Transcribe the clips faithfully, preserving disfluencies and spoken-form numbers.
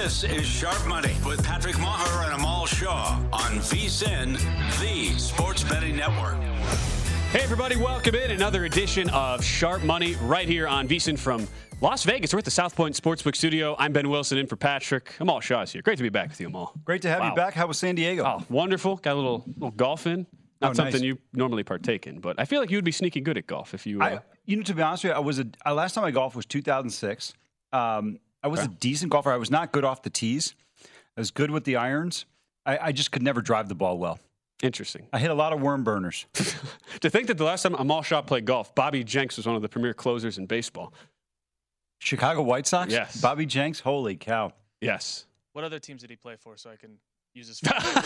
This is Sharp Money with Patrick Maher and Amal Shaw on VSiN, the Sports Betting Network. Hey, everybody, welcome in another edition of Sharp Money right here on VSiN from Las Vegas. We're at the South Point Sportsbook Studio. I'm Ben Wilson in for Patrick. Amal Shaw's here. Great to be back with you, Amal. Great to have wow. you back. How was San Diego? Oh, wonderful. Got a little, little golf in. Not oh, something nice. you normally partake in, but I feel like you would be sneaky good at golf if you. Uh, I, you know, to be honest with you, I was a uh, last time I golfed was two thousand six. Um, I was okay. a decent golfer. I was not good off the tees. I was good with the irons. I, I just could never drive the ball well. Interesting. I hit a lot of worm burners. To think that the last time Amal Shaw played golf, Bobby Jenks was one of the premier closers in baseball. Chicago White Sox? Yes. Bobby Jenks? Holy cow. Yes. What other teams did he play for so I can use his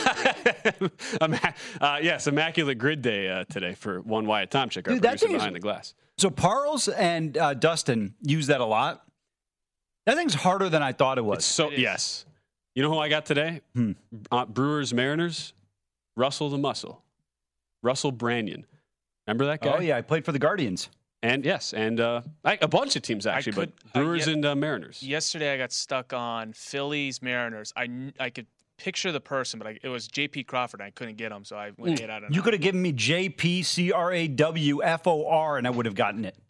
uh, Yes, Immaculate Grid Day uh, today for one Wyatt Tomczyk, our Dude, producer is, behind the glass. So Parles and uh, Dustin use that a lot. That thing's harder than I thought it was. It's so it Yes. You know who I got today? Hmm. Uh, Brewers, Mariners. Russell the Muscle. Russell Branyan. Remember that guy? Oh, yeah. I played for the Guardians. And, yes, and uh, I, a bunch of teams, actually, could, but Brewers uh, ye- and uh, Mariners. Yesterday, I got stuck on Phillies, Mariners. I, I could picture the person, but I, it was J P Crawford, and I couldn't get him, so I went mm. eight out of You nine. could have given me J P C R A W F O R, and I would have gotten it.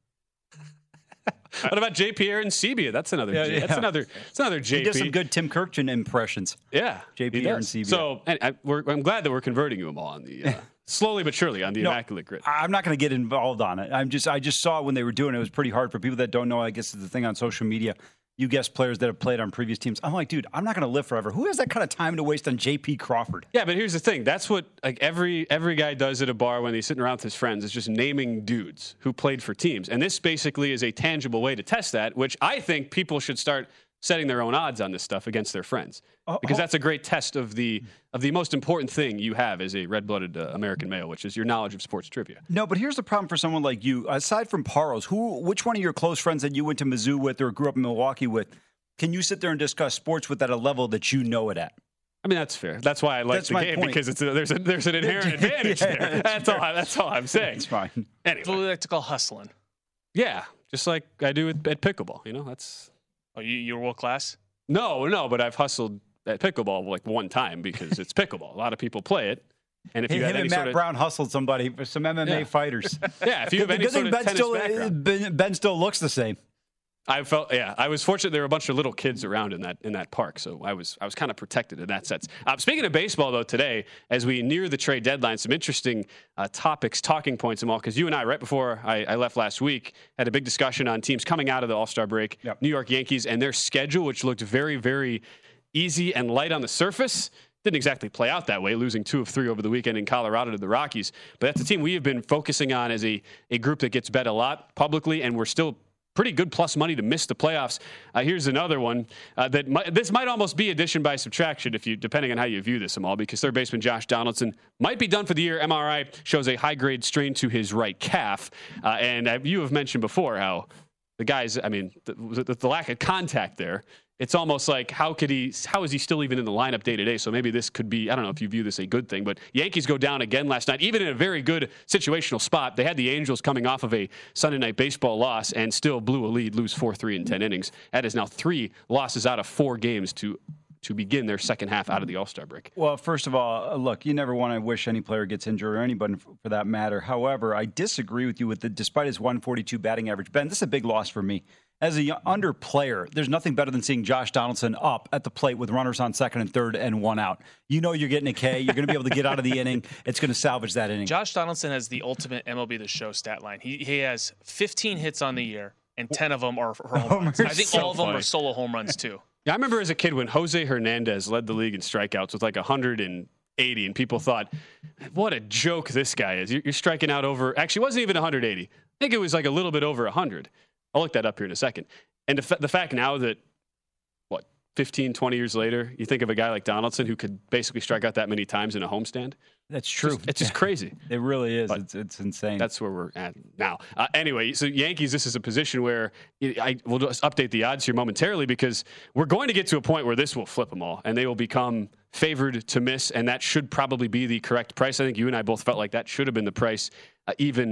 What about J P Aaron Sebia? That's another. Yeah, J- yeah. That's another. That's another J P. He does some good Tim Kirkchin impressions. Yeah, J P Aaron Sebia. So and I, we're, I'm glad that we're converting you all on the uh, slowly but surely on the no, Immaculate Grid. I'm not going to get involved on it. I'm just I just saw it when they were doing it. It was pretty hard for people that don't know. I guess it's the thing on social media. You guess players that have played on previous teams. I'm like, dude, I'm not going to live forever. Who has that kind of time to waste on J P Crawford? Yeah, but here's the thing. That's what like every every guy does at a bar when he's sitting around with his friends is just naming dudes who played for teams. And this basically is a tangible way to test that, which I think people should start setting their own odds on this stuff against their friends. Oh, because oh. that's a great test of the of the most important thing you have as a red-blooded uh, American male, which is your knowledge of sports trivia. No, but here's the problem for someone like you. Aside from Parles, who, which one of your close friends that you went to Mizzou with or grew up in Milwaukee with, can you sit there and discuss sports with at a level that you know it at? I mean, that's fair. That's why I like That's the my game point. because it's a, there's a, there's an inherent advantage Yeah, there. that's That's all. I, that's all I'm saying. It's fine. Anyway, That's what we like to call hustling. yeah, just like I do at, at pickleball. You know, that's Oh, you, you're world class? no, no. But I've hustled at pickleball like one time because it's pickleball. A lot of people play it, and if you Him had and any Matt sort of Brown hustled somebody for some M M A Yeah. fighters. yeah, if you have The any good sort thing of Ben tennis still, background, ben, Ben still looks the same. I felt yeah. I was fortunate there were a bunch of little kids around in that in that park, so I was I was kind of protected in that sense. Uh, speaking of baseball, though, today as we near the trade deadline, some interesting uh, topics, talking points, and all. Because you and I, right before I, I left last week, had a big discussion on teams coming out of the All-Star break. Yep. New York Yankees and their schedule, which looked very very easy and light on the surface. Didn't exactly play out that way, losing two of three over the weekend in Colorado to the Rockies. But that's a team we have been focusing on as a a group that gets bet a lot publicly, and we're still pretty good plus money to miss the playoffs. Uh, here's another one uh, that might, this might almost be addition by subtraction, if you depending on how you view this, Amal, because third baseman Josh Donaldson might be done for the year. M R I shows a high-grade strain to his right calf, uh, and uh, you have mentioned before how the guys, I mean, the, the, the lack of contact there. It's almost like how could he? How is he still even in the lineup day to day? So maybe this could be. I don't know if you view this a good thing, but Yankees go down again last night, even in a very good situational spot. They had the Angels coming off of a Sunday Night Baseball loss and still blew a lead, lose four three in ten innings. That is now three losses out of four games to to begin their second half out of the All-Star break. Well, first of all, look, you never want to wish any player gets injured or anybody for that matter. However, I disagree with you with the despite his one forty-two batting average. Ben, this is a big loss for me. As a under player, there's nothing better than seeing Josh Donaldson up at the plate with runners on second and third and one out. You know you're getting a K. You're going to be able to get out of the inning. It's going to salvage that inning. Josh Donaldson has the ultimate M L B The Show stat line. He he has fifteen hits on the year, and ten of them are for home runs. I think so all of them funny. are solo home runs, too. Yeah, I remember as a kid when Jose Hernandez led the league in strikeouts with like one hundred eighty, and people thought, what a joke this guy is. You're, you're striking out over, actually, it wasn't even one hundred eighty. I think it was like a little bit over one hundred. I'll look that up here in a second. And the, the fact now that, what, fifteen, twenty years later, you think of a guy like Donaldson who could basically strike out that many times in a homestand. That's true. It's just, it's just crazy. It really is. But It's it's insane. That's where we're at now. Uh, anyway, so Yankees, this is a position where I will just update the odds here momentarily because we're going to get to a point where this will flip them all and they will become favored to miss, and that should probably be the correct price. I think you and I both felt like that should have been the price uh, even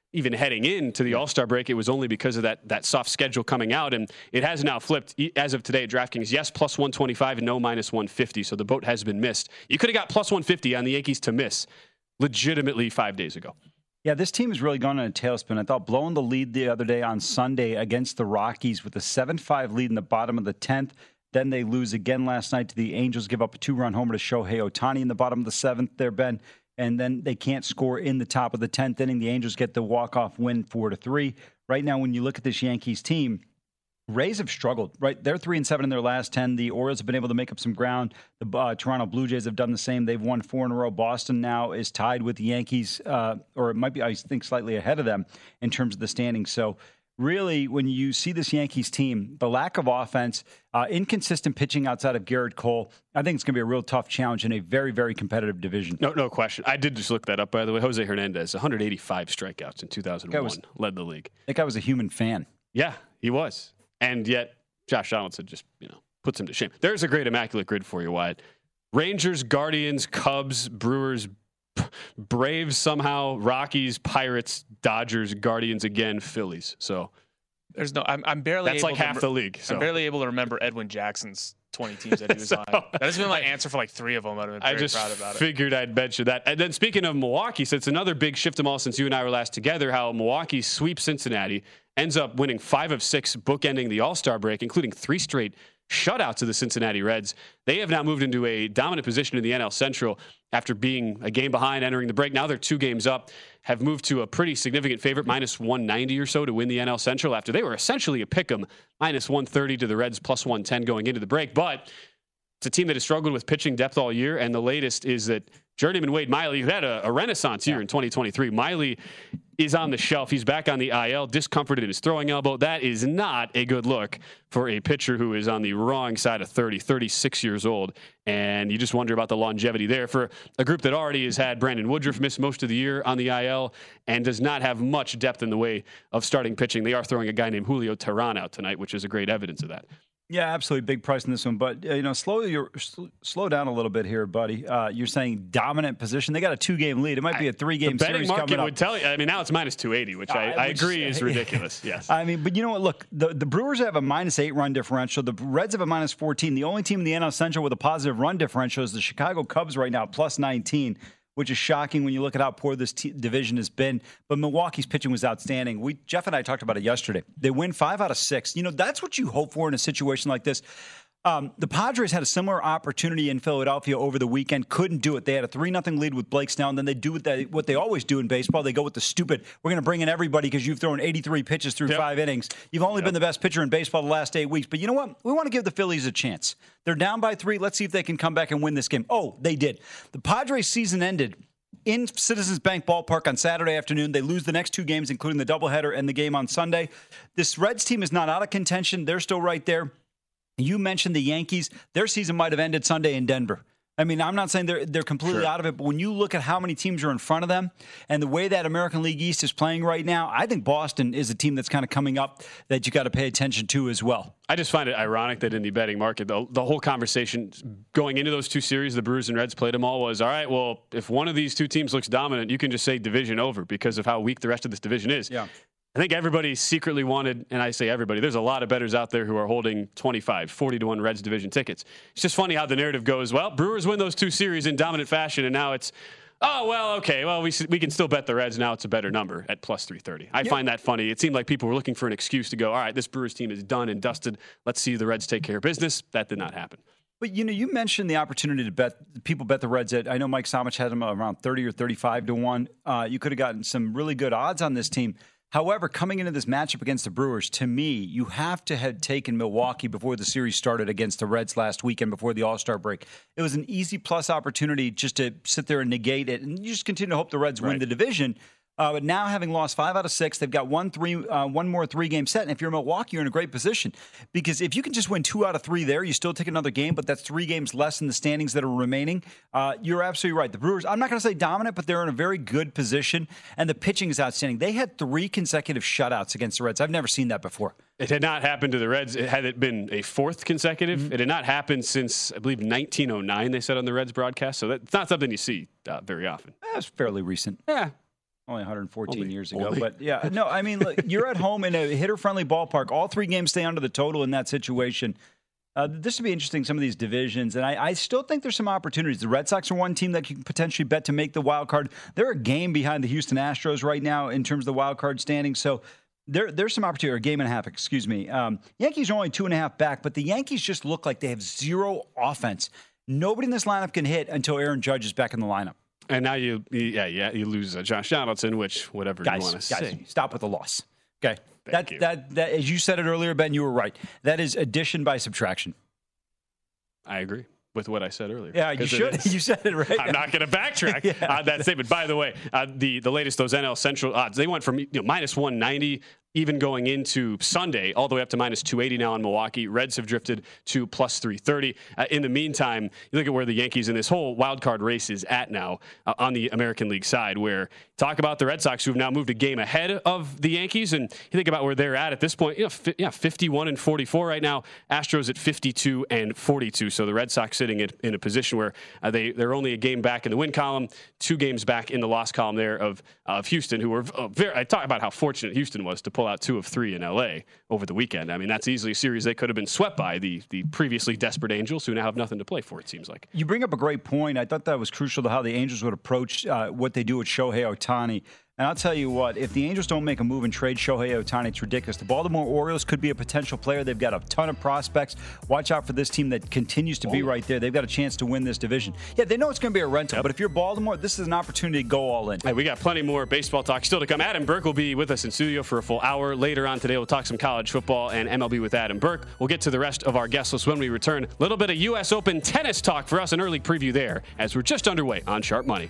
even heading into the All-Star break, it was only because of that that soft schedule coming out, and it has now flipped as of today at DraftKings. Yes, plus one twenty-five and no minus one fifty, so the boat has been missed. You could have got plus one fifty on the Yankees to miss legitimately five days ago. Yeah, this team has really gone on a tailspin. I thought blowing the lead the other day on Sunday against the Rockies with a seven five lead in the bottom of the tenth. Then they lose again last night to the Angels, give up a two-run homer to Shohei Ohtani in the bottom of the seventh there, Ben. And then they can't score in the top of the tenth inning. The Angels get the walk-off win four to three. Right now, when you look at this Yankees team, Rays have struggled, right? They're three and seven in their last ten. The Orioles have been able to make up some ground. The uh, Toronto Blue Jays have done the same. They've won four in a row. Boston now is tied with the Yankees, uh, or it might be, I think, slightly ahead of them in terms of the standings. So really, when you see this Yankees team, the lack of offense, uh, inconsistent pitching outside of Garrett Cole, I think it's going to be a real tough challenge in a very, very competitive division. No, no question. I did just look that up, by the way. Jose Hernandez, one hundred eighty-five strikeouts in two thousand one, was, led the league. That guy was a human fan. Yeah, he was. And yet, Josh Donaldson just, you know, puts him to shame. There's a great immaculate grid for you, Wyatt. Rangers, Guardians, Cubs, Brewers, Braves somehow, Rockies, Pirates, Dodgers, Guardians again, Phillies. So there's no. I'm, I'm barely. That's able like to, half the league. So. I'm barely able to remember Edwin Jackson's twenty teams that he was so, on. That has been my answer for like three of them. I've been very I just proud about it. figured I'd mention that. And then speaking of Milwaukee, so it's another big shift them all since you and I were last together. How Milwaukee sweeps Cincinnati, ends up winning five of six, bookending the All-Star break, including three straight shutouts of the Cincinnati Reds. They have now moved into a dominant position in the N L Central after being a game behind entering the break. Now they're two games up, have moved to a pretty significant favorite, minus one ninety or so to win the N L Central after they were essentially a pick'em, minus one thirty to the Reds, plus one ten going into the break. But it's a team that has struggled with pitching depth all year, and the latest is that journeyman Wade Miley, who had a, a renaissance year yeah. in twenty twenty-three, Miley is on the shelf. He's back on the I L, discomforted in his throwing elbow. That is not a good look for a pitcher who is on the wrong side of thirty, thirty-six years old. And you just wonder about the longevity there for a group that already has had Brandon Woodruff miss most of the year on the I L and does not have much depth in the way of starting pitching. They are throwing a guy named Julio Teheran out tonight, which is a great evidence of that. Yeah, absolutely. Big price in this one. But, uh, you know, slow your, sl- slow down a little bit here, buddy. Uh, you're saying dominant position. They got a two-game lead. It might be a three-game series coming up. The betting market would tell you. I mean, now it's minus two eighty, which I, uh, I agree is ridiculous. Yes. I mean, but you know what? Look, the, the Brewers have a minus eight run differential. The Reds have a minus fourteen. The only team in the N L Central with a positive run differential is the Chicago Cubs right now, plus nineteen. Which is shocking when you look at how poor this t- division has been. But Milwaukee's pitching was outstanding. We Jeff and I talked about it yesterday. They win five out of six. You know, that's what you hope for in a situation like this. Um, the Padres had a similar opportunity in Philadelphia over the weekend. Couldn't do it. They had a three nothing lead with Blake Snell, and then they do what they, what they always do in baseball. They go with the stupid, we're going to bring in everybody because you've thrown eighty-three pitches through yep. five innings. You've only yep. been the best pitcher in baseball the last eight weeks. But you know what? We want to give the Phillies a chance. They're down by three. Let's see if they can come back and win this game. Oh, they did. The Padres season ended in Citizens Bank Ballpark on Saturday afternoon. They lose the next two games, including the doubleheader and the game on Sunday. This Reds team is not out of contention. They're still right there. You mentioned the Yankees. Their season might have ended Sunday in Denver. I mean, I'm not saying they're they're completely sure. out of it, but when you look at how many teams are in front of them and the way that American League East is playing right now, I think Boston is a team that's kind of coming up that you got to pay attention to as well. I just find it ironic that in the betting market, the, the whole conversation going into those two series, the Brewers and Reds played them all, was, all right, well, if one of these two teams looks dominant, you can just say division over because of how weak the rest of this division is. Yeah. I think everybody secretly wanted, and I say everybody, there's a lot of bettors out there who are holding twenty-five, forty to one Reds division tickets. It's just funny how the narrative goes, well, Brewers win those two series in dominant fashion, and now it's, oh, well, okay, well, we we can still bet the Reds. Now it's a better number at plus three thirty. I yep. find that funny. It seemed like people were looking for an excuse to go, all right, this Brewers team is done and dusted. Let's see the Reds take care of business. That did not happen. But, you know, you mentioned the opportunity to bet, people bet the Reds at, I know Mike Somich had them around thirty or thirty-five to one. Uh, you could have gotten some really good odds on this team. However, coming into this matchup against the Brewers, to me, you have to have taken Milwaukee before the series started against the Reds last weekend before the All-Star break. It was an easy plus opportunity just to sit there and negate it, and you just continue to hope the Reds right. win the division. Uh, but now, having lost five out of six, they've got one three, uh, one more three-game set. And if you're Milwaukee, you're in a great position because if you can just win two out of three there, you still take another game, but that's three games less in the standings that are remaining. Uh, you're absolutely right. The Brewers, I'm not going to say dominant, but they're in a very good position, and the pitching is outstanding. They had three consecutive shutouts against the Reds. I've never seen that before. It had not happened to the Reds. It had it been a fourth consecutive. Mm-hmm. It had not happened since, I believe, nineteen oh nine, they said on the Reds broadcast. So that's not something you see uh, very often. That's fairly recent. Yeah. Only one hundred fourteen Only, years ago. only. But, yeah, no, I mean, look, you're at home in a hitter-friendly ballpark. All three games stay under the total in that situation. Uh, this would be interesting, some of these divisions. And I, I still think there's some opportunities. The Red Sox are one team that you can potentially bet to make the wild card. They're a game behind the Houston Astros right now in terms of the wild card standing. So there, there's some opportunity, or a game and a half, excuse me. Um, Yankees are only two and a half back, but the Yankees just look like they have zero offense. Nobody in this lineup can hit until Aaron Judge is back in the lineup. And now you, yeah, yeah, you lose uh, Josh Donaldson, which whatever guys, you want to guys, say. Stop with the loss. Okay, Thank that you. that that as you said it earlier, Ben, you were right. That is addition by subtraction. I agree with what I said earlier. Yeah, you should. You said it right. I'm not going to backtrack yeah. on that statement. By the way, uh, the the latest those N L Central odds, they went from you know, minus one ninety even going into Sunday, all the way up to minus two eighty now in Milwaukee. Reds have drifted to plus three thirty. Uh, in the meantime, you look at where the Yankees in this whole wild card race is at now uh, on the American League side, where talk about the Red Sox who have now moved a game ahead of the Yankees, and you think about where they're at at this point, you know, fi- yeah, fifty-one and forty-four right now. Astros at fifty-two and forty-two. So the Red Sox sitting in, in a position where uh, they they're only a game back in the win column, two games back in the loss column there of of Houston, who were uh, very. I talk about how fortunate Houston was to pull out two of three in L A over the weekend. I mean, that's easily a series they could have been swept by the the previously desperate Angels, who now have nothing to play for. It seems like. You bring up a great point. I thought that was crucial to how the Angels would approach uh, what they do with Shohei Ohtani. And I'll tell you what, if the Angels don't make a move and trade Shohei Ohtani, it's ridiculous. The Baltimore Orioles could be a potential player. They've got a ton of prospects. Watch out for this team that continues to be right there. They've got a chance to win this division. Yeah, they know it's going to be a rental, yep. But if you're Baltimore, this is an opportunity to go all in. Hey, we got plenty more baseball talk still to come. Adam Burke will be with us in studio for a full hour. Later on today, we'll talk some college football and M L B with Adam Burke. We'll get to the rest of our guest list when we return. A little bit of U S Open tennis talk for us, an early preview there as we're just underway on Sharp Money.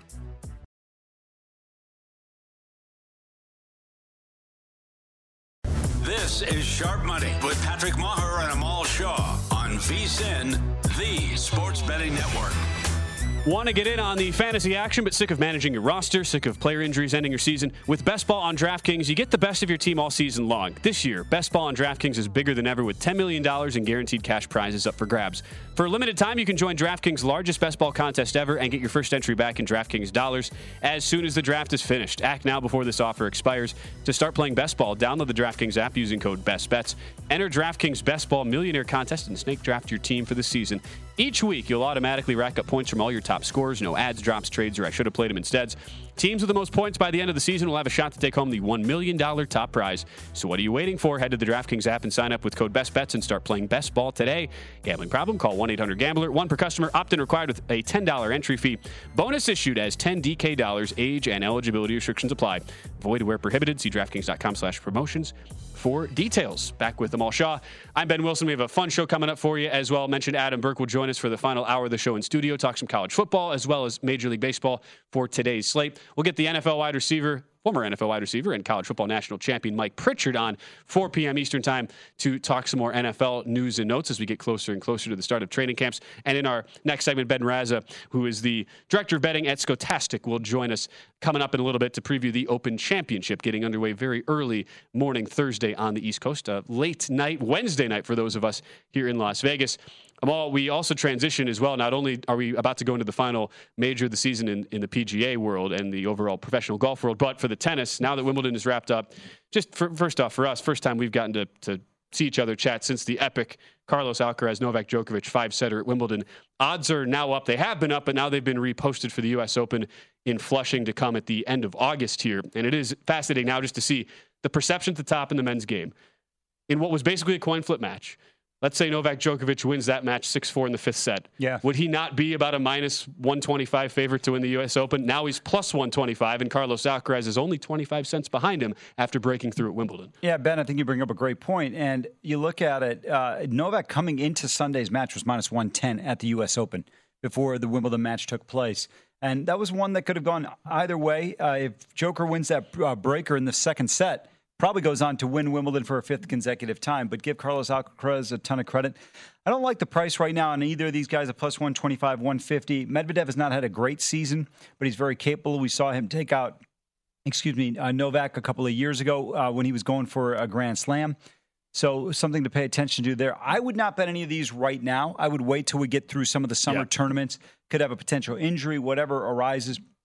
This is Sharp Money with Patrick Maher and Amal Shaw on V S I N, the Sports Betting Network. Want to get in on the fantasy action, but sick of managing your roster, sick of player injuries ending your season? With Best Ball on DraftKings, you get the best of your team all season long. This year, Best Ball on DraftKings is bigger than ever with ten million dollars in guaranteed cash prizes up for grabs. For a limited time, you can join DraftKings' largest Best Ball contest ever and get your first entry back in DraftKings dollars as soon as the draft is finished. Act now before this offer expires. To start playing Best Ball, download the DraftKings app using code BESTBETS. Enter DraftKings Best Ball Millionaire Contest and snake draft your team for the season. Each week, you'll automatically rack up points from all your top scorers. No ads, drops, trades, or I should have played them instead. Teams with the most points by the end of the season will have a shot to take home the one million dollars top prize. So what are you waiting for? Head to the DraftKings app and sign up with code BESTBETS and start playing Best Ball today. Gambling problem? Call one eight hundred gambler. One per customer. Opt-in required with a ten dollars entry fee. Bonus issued as ten D K dollars. Age and eligibility restrictions apply. Void where prohibited. See DraftKings.com slash promotions for details. Back with Amal Shaw. I'm Ben Wilson. We have a fun show coming up for you as well. Mentioned Adam Burke will join us for the final hour of the show in studio. Talk some college football as well as Major League Baseball for today's slate. We'll get the N F L wide receiver, former N F L wide receiver and college football national champion Mike Pritchard on four p.m. Eastern time to talk some more N F L news and notes as we get closer and closer to the start of training camps. And in our next segment, Ben Raza, who is the director of betting at Skotastic, will join us coming up in a little bit to preview the Open Championship getting underway very early morning Thursday on the East Coast. Uh, late night, Wednesday night for those of us here in Las Vegas. Amal, we also transition as well. Not only are we about to go into the final major of the season in, in the P G A world and the overall professional golf world, but for the tennis, now that Wimbledon is wrapped up, just for, first off, for us, first time we've gotten to, to see each other chat since the epic Carlos Alcaraz, Novak Djokovic five-setter at Wimbledon. Odds are now up. They have been up, but now they've been reposted for the U S Open in Flushing to come at the end of August here. And it is fascinating now just to see the perception at the top in the men's game in what was basically a coin flip match. Let's say Novak Djokovic wins that match six four in the fifth set. Yeah. Would he not be about a minus one twenty-five favorite to win the U S Open? Now he's plus one twenty-five, and Carlos Alcaraz is only twenty-five cents behind him after breaking through at Wimbledon. Yeah, Ben, I think you bring up a great point. And you look at it, uh, Novak coming into Sunday's match was minus one ten at the U S Open before the Wimbledon match took place. And that was one that could have gone either way. Uh, if Joker wins that uh, breaker in the second set, probably goes on to win Wimbledon for a fifth consecutive time, but give Carlos Alcaraz a ton of credit. I don't like the price right now on either of these guys at plus one twenty-five, one fifty. Medvedev has not had a great season, but he's very capable. We saw him take out, excuse me, uh, Novak a couple of years ago uh, when he was going for a Grand Slam. So something to pay attention to there. I would not bet any of these right now. I would wait till we get through some of the summer yeah. tournaments. Could have a potential injury, whatever arises.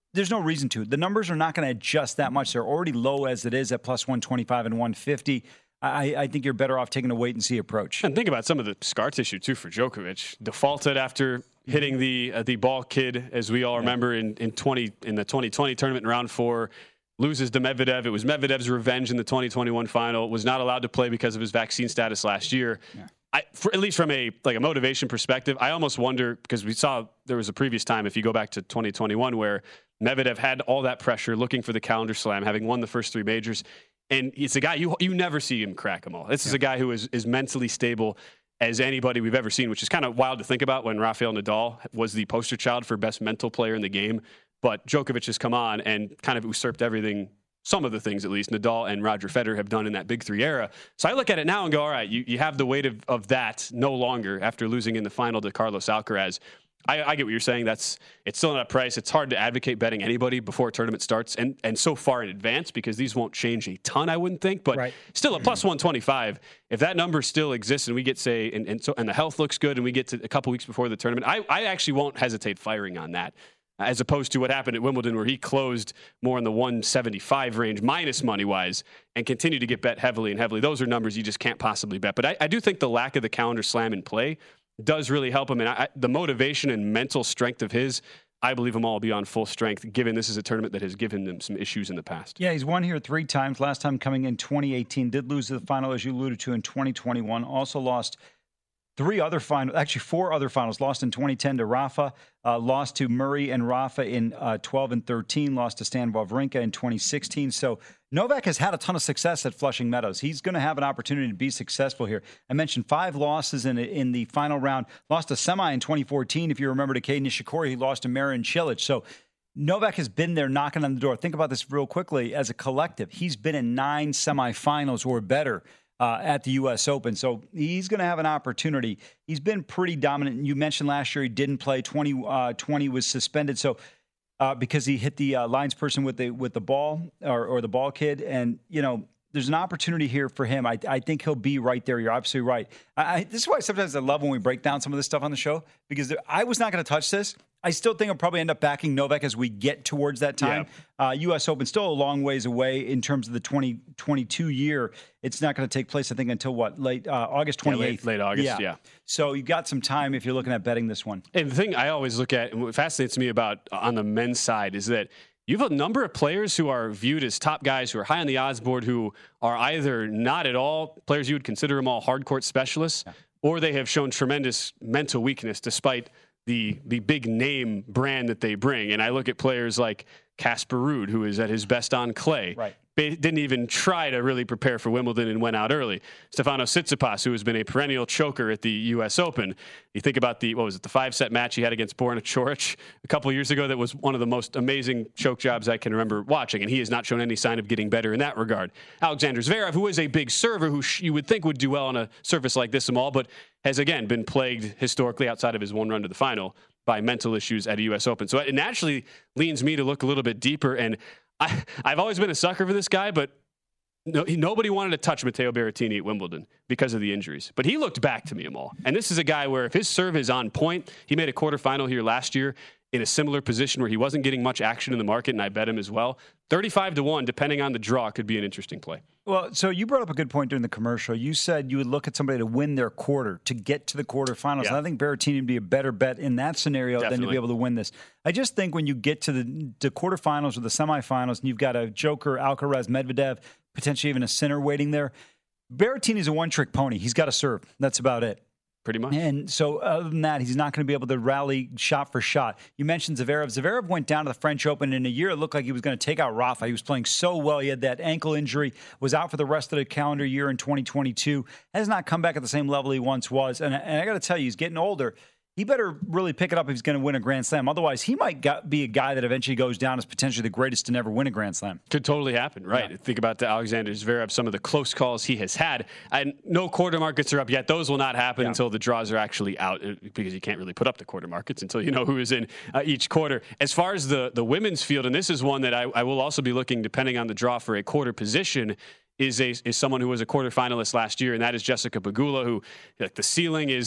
there's no reason to. The numbers are not going to adjust that much. They're already low as it is at plus one twenty-five and one fifty. I, I think you're better off taking a wait-and-see approach. And think about some of the scar tissue, too, for Djokovic. Defaulted after hitting the uh, the ball kid, as we all remember, in, in, twenty, in the twenty twenty tournament in round four. Loses to Medvedev. It was Medvedev's revenge in the twenty twenty-one final. Was not allowed to play because of his vaccine status last year. Yeah. I, for, at least from a like a motivation perspective, I almost wonder, because we saw there was a previous time, if you go back to twenty twenty-one, where Medvedev had all that pressure looking for the calendar slam, having won the first three majors. And it's a guy, you you never see him crack them all. This yeah. is a guy who is, is mentally stable as anybody we've ever seen, which is kind of wild to think about when Rafael Nadal was the poster child for best mental player in the game. But Djokovic has come on and kind of usurped everything, some of the things at least, Nadal and Roger Federer have done in that big three era. So I look at it now and go, all right, you, you have the weight of, of that no longer after losing in the final to Carlos Alcaraz. I, I get what you're saying. That's it's still not a price. It's hard to advocate betting anybody before a tournament starts and, and so far in advance, because these won't change a ton, I wouldn't think. But right. still a plus one twenty-five. If that number still exists and we get, say, and, and so and the health looks good and we get to a couple weeks before the tournament, I, I actually won't hesitate firing on that, as opposed to what happened at Wimbledon, where he closed more in the one seventy-five range, minus money-wise, and continued to get bet heavily and heavily. Those are numbers you just can't possibly bet. But I, I do think the lack of the calendar slam in play does really help him. And I, the motivation and mental strength of his, I believe him all will be on full strength, given this is a tournament that has given them some issues in the past. Yeah, he's won here three times. Last time coming in twenty eighteen. Did lose the final, as you alluded to, in twenty twenty-one. Also lost three other finals, actually four other finals. Lost in twenty ten to Rafa, uh, lost to Murray and Rafa in uh, twelve and thirteen, lost to Stan Wawrinka in twenty sixteen. So Novak has had a ton of success at Flushing Meadows. He's going to have an opportunity to be successful here. I mentioned five losses in in the final round. Lost a semi in twenty fourteen, if you remember, to Kei Nishikori. He lost to Marin Cilic. So Novak has been there knocking on the door. Think about this real quickly as a collective. He's been in nine semifinals or better Uh, at the U S Open. So he's going to have an opportunity. He's been pretty dominant. You mentioned last year he didn't play. twenty twenty was suspended. So uh, because he hit the uh, lines person with the with the ball or, or the ball kid. And, you know, there's an opportunity here for him. I, I think he'll be right there. You're absolutely right. I, I, this is why sometimes I love when we break down some of this stuff on the show, because there, I was not going to touch this. I still think I'll probably end up backing Novak as we get towards that time. Yeah. Uh, U S Open still a long ways away in terms of the twenty twenty-two year. It's not going to take place, I think, until what, late uh, August twenty-eighth. Yeah, late, late August, yeah. yeah. So you've got some time if you're looking at betting this one. And the thing I always look at, and what fascinates me about on the men's side, is that you have a number of players who are viewed as top guys, who are high on the odds board, who are either not at all players you would consider them all hard court specialists, yeah. or they have shown tremendous mental weakness despite the the big name brand that they bring. And I look at players like Casper Ruud, who is at his best on clay. Right. Didn't even try to really prepare for Wimbledon and went out early. Stefanos Tsitsipas, who has been a perennial choker at the U S Open. You think about the, what was it, the five-set match he had against Borna Coric a couple of years ago that was one of the most amazing choke jobs I can remember watching, and he has not shown any sign of getting better in that regard. Alexander Zverev, who is a big server, who sh- you would think would do well on a surface like this and all, but has, again, been plagued historically outside of his one run to the final by mental issues at a U S Open. So it naturally leans me to look a little bit deeper, and I, I've always been a sucker for this guy, but no, he, nobody wanted to touch Matteo Berrettini at Wimbledon because of the injuries. But he looked back to me, Amal. And this is a guy where if his serve is on point, he made a quarterfinal here last year in a similar position where he wasn't getting much action in the market, and I bet him as well. thirty-five to one, depending on the draw, could be an interesting play. Well, so you brought up a good point during the commercial. You said you would look at somebody to win their quarter, to get to the quarterfinals. Yeah. And I think Berrettini would be a better bet in that scenario Definitely. than to be able to win this. I just think when you get to the, the quarterfinals or the semifinals and you've got a Joker, Alcaraz, Medvedev, potentially even a Sinner waiting there, Berrettini's a one-trick pony. He's got to serve. That's about it. Pretty much. And so other than that, he's not going to be able to rally shot for shot. You mentioned Zverev. Zverev went down to the French Open in a year. It looked like he was going to take out Rafa. He was playing so well. He had that ankle injury, was out for the rest of the calendar year in twenty twenty-two. Has not come back at the same level he once was. And, and I got to tell you, he's getting older. He better really pick it up if he's going to win a Grand Slam. Otherwise, he might got, be a guy that eventually goes down as potentially the greatest to never win a Grand Slam. Could totally happen, right? Yeah. Think about the Alexander Zverev, some of the close calls he has had. And no quarter markets are up yet. Those will not happen yeah. until the draws are actually out, because you can't really put up the quarter markets until you know who is in uh, each quarter. As far as the, the women's field, and this is one that I, I will also be looking, depending on the draw, for a quarter position, is a is someone who was a quarterfinalist last year, and that is Jessica Pegula, who, like, the ceiling is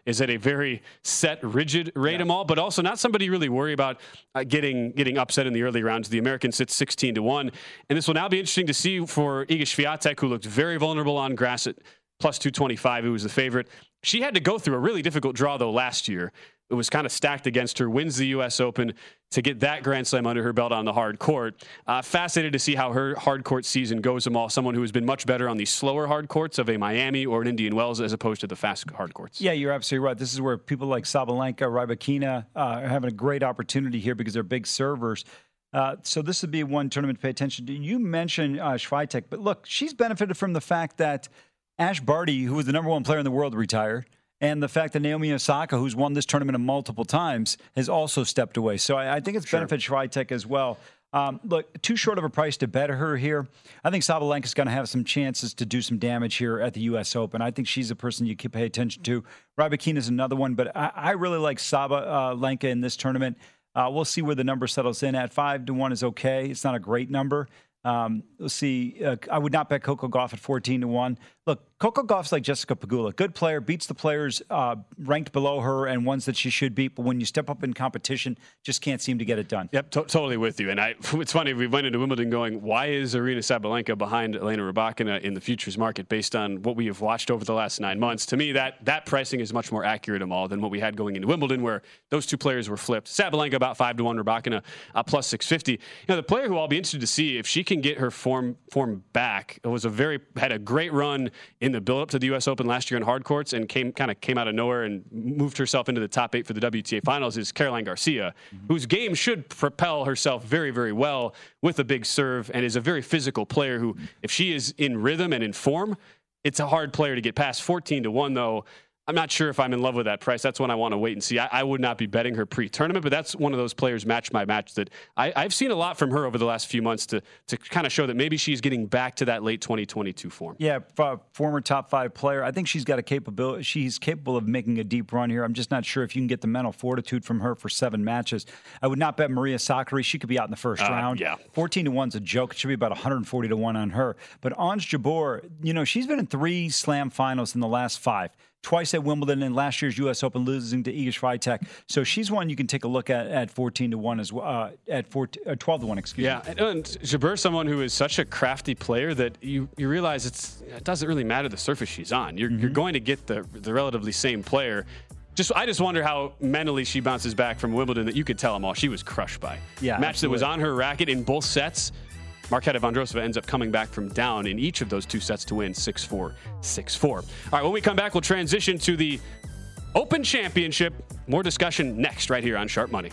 is at a very set, rigid rate Yeah. them all, but also not somebody you really worry about uh, getting getting upset in the early rounds. The American sits sixteen to one, and this will now be interesting to see for Iga Swiatek, who looked very vulnerable on grass at plus two twenty-five, who was the favorite. She had to go through a really difficult draw, though, last year. It was kind of stacked against her, wins the U S Open to get that Grand Slam under her belt on the hard court. Uh, fascinated to see how her hard court season goes, Amal, someone who has been much better on the slower hard courts of a Miami or an Indian Wells as opposed to the fast hard courts. Yeah, you're absolutely right. This is where people like Sabalenka, Rybakina uh, are having a great opportunity here because they're big servers. Uh, so this would be one tournament to pay attention to. You mentioned uh, Swiatek, but look, she's benefited from the fact that Ash Barty, who was the number one player in the world, retired. And the fact that Naomi Osaka, who's won this tournament multiple times, has also stepped away. So I, I think it's Sure. benefit Swiatek as well. Um, look, too short of a price to bet her here. I think Sabalenka's going to have some chances to do some damage here at the U S Open. I think she's a person you can pay attention to. Rybakina is another one, but I, I really like Sabalenka in this tournament. Uh, we'll see where the number settles in at. Five to one is okay. It's not a great number. Um, we'll see. Uh, I would not bet Coco Gauff at fourteen to one. Look, Coco Gauff's like Jessica Pegula. Good player, beats the players uh, ranked below her and ones that she should beat. But when you step up in competition, just can't seem to get it done. Yep, to- totally with you. And I, it's funny, we went into Wimbledon going, why is Aryna Sabalenka behind Elena Rybakina in the futures market based on what we have watched over the last nine months? To me, that that pricing is much more accurate, Amal, than what we had going into Wimbledon, where those two players were flipped. Sabalenka about five to one, Rybakina uh, plus six fifty. You know, the player who I'll be interested to see if she can get her form form back. It was a very had a great run in the build-up to the U S Open last year in hard courts and came kind of came out of nowhere and moved herself into the top eight for the W T A finals is Caroline Garcia, mm-hmm. whose game should propel herself very, very well with a big serve and is a very physical player who, if she is in rhythm and in form, it's a hard player to get past. fourteen to one, though, I'm not sure if I'm in love with that price. That's one I want to wait and see. I, I would not be betting her pre-tournament, but that's one of those players match by match that I, I've seen a lot from her over the last few months to to kind of show that maybe she's getting back to that late twenty twenty-two form. Yeah, f- former top five player. I think she's got a capability. She's capable of making a deep run here. I'm just not sure if you can get the mental fortitude from her for seven matches. I would not bet Maria Sakkari. She could be out in the first uh, round. Yeah, fourteen to one's a joke. It should be about one hundred forty to one on her. But Ons Jabeur, you know, she's been in three Slam finals in the last five. Twice at Wimbledon and last year's U S Open, losing to Iga Swiatek. So she's one you can take a look at at fourteen to one as well, uh, at fourteen, uh, twelve to one, excuse yeah. me. Yeah, and Jabeur, someone who is such a crafty player that you, you realize it's it doesn't really matter the surface she's on. You're mm-hmm. you're going to get the the relatively same player. Just I just wonder how mentally she bounces back from Wimbledon that you could tell them all she was crushed by. Yeah, match absolutely. that was on her racket in both sets. Marketa Vondrousova ends up coming back from down in each of those two sets to win six four, six four. All right, when we come back, we'll transition to the Open Championship. More discussion next right here on Sharp Money.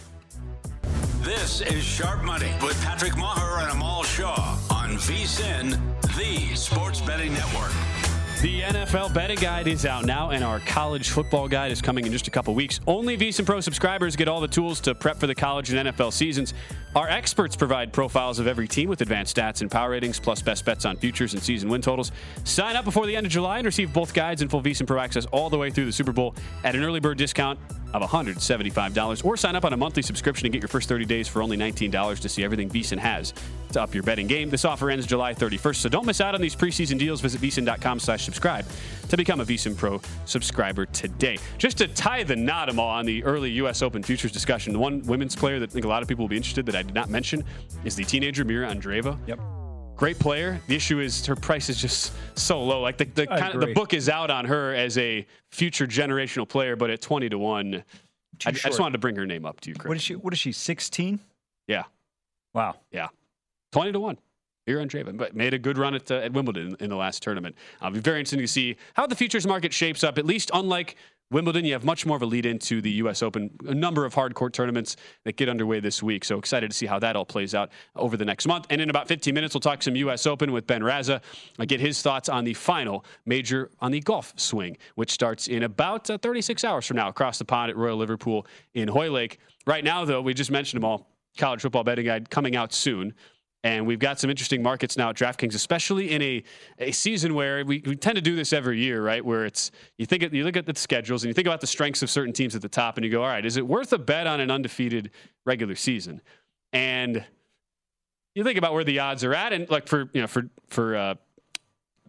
This is Sharp Money with Patrick Maher and Amal Shaw on VSiN, the Sports Betting Network. The N F L betting guide is out now, and our college football guide is coming in just a couple weeks. Only VSiN Pro subscribers get all the tools to prep for the college and N F L seasons. Our experts provide profiles of every team with advanced stats and power ratings, plus best bets on futures and season win totals. Sign up before the end of July and receive both guides and full VSiN Pro access all the way through the Super Bowl at an early bird discount of one hundred seventy-five dollars. Or sign up on a monthly subscription and get your first thirty days for only nineteen dollars to see everything VSiN has to up your betting game. This offer ends July thirty-first, so don't miss out on these preseason deals. Visit VSiN.com slash subscribe to become a VSiN Pro subscriber today. Just to tie the knot them all on the early U S Open futures discussion, the one women's player that I think a lot of people will be interested that I did not mention is the teenager Mira Andreeva. Yep. Great player. The issue is her price is just so low. Like the the, kind of, the book is out on her as a future generational player, but at twenty to one, I, I just wanted to bring her name up to you, Chris. What is she? What is she? sixteen? Yeah. Wow. Yeah. twenty to one. Mira Andreeva, but made a good run at, uh, at Wimbledon in, in the last tournament. It'll be very interesting to see how the futures market shapes up. At least, unlike Wimbledon, you have much more of a lead into the U S Open, a number of hard court tournaments that get underway this week. So excited to see how that all plays out over the next month. And in about fifteen minutes, we'll talk some U S Open with Ben Raza. I get his thoughts on the final major on the golf swing, which starts in about uh, thirty-six hours from now across the pond at Royal Liverpool in Hoylake. Right now, though, we just mentioned them all. College football betting guide coming out soon. And we've got some interesting markets now at DraftKings, especially in a, a season where we, we tend to do this every year, right? Where it's you think you look at the schedules and you think about the strengths of certain teams at the top, and you go, all right, is it worth a bet on an undefeated regular season? And you think about where the odds are at, and like for you know for for uh,